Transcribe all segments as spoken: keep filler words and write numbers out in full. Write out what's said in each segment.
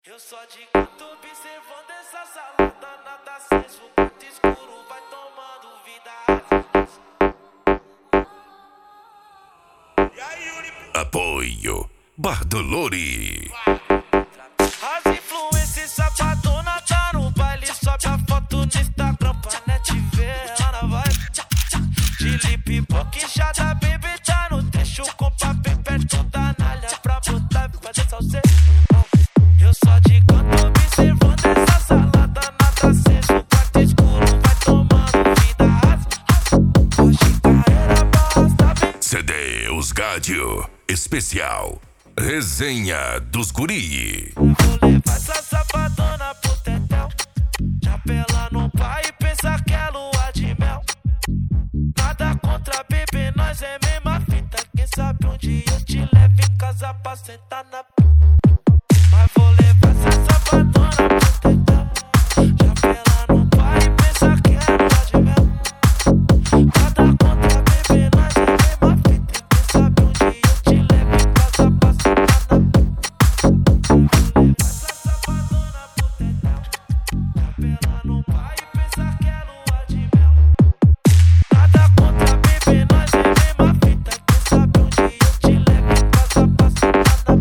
Eu só de canto observando essa salada, nada aceso, quarto escuro, vai tomando vida. Apoio Bardolori. As influências sapadona tá no baile, sobe a foto no Instagram pra net ver, ela na vibe. De lip boca inchada, baby tá no trecho, com papel perto da nalha pra botar e fazer salseiro. Eu só de canto observando essa salada, nada aceso, quarto escuro, vai tomando vida. Hoje carreira basta bem. C D Os Gádio Especial Resenha dos Guri. Vou levar essa safadona pro tetel, chapela no pai e pensa que é lua de mel. Nada contra bebê, nós é mesma fita. Quem sabe um dia eu te levo em casa pra sentar na. Mas vou levar essa safadona pro tetel, chapela no pai e pensa que é lua de mel. Nada contra bebê, nós é mesma fita. Quem sabe um dia eu te levo em casa pra sentar na. Vou levar essa safadona pro tetel, chapela no pai e pensa que é lua de mel. Nada contra bebê, nós é mesma fita. Quem sabe um dia eu te levo em casa pra sentar na.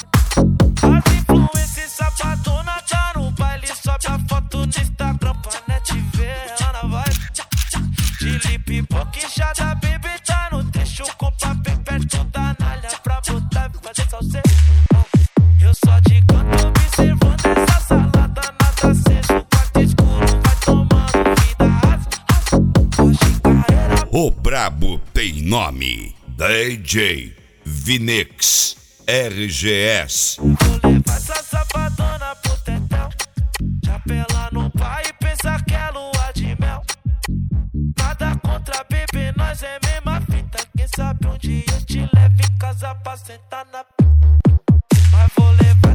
As influências sapadona tá no baile, sobe a foto no Instagram pra net ver, ela na vibe. De lip boca inchada, baby tá no trecho, com papel perto da nalha pra botar e fazer salseiro. Eu só de canto observando essa salada, nada aceso, quarto escuro, vai tomando vida. Hoje carreira. O brabo tem nome. D J Vinix R G S. Vou levar essa safadona pro tetel, chapela no pai e pensa que é lua de mel. Nada contra bebê, nós é mesma fita. Quem sabe um dia eu te levo em casa pra sentar na. Mas vou levar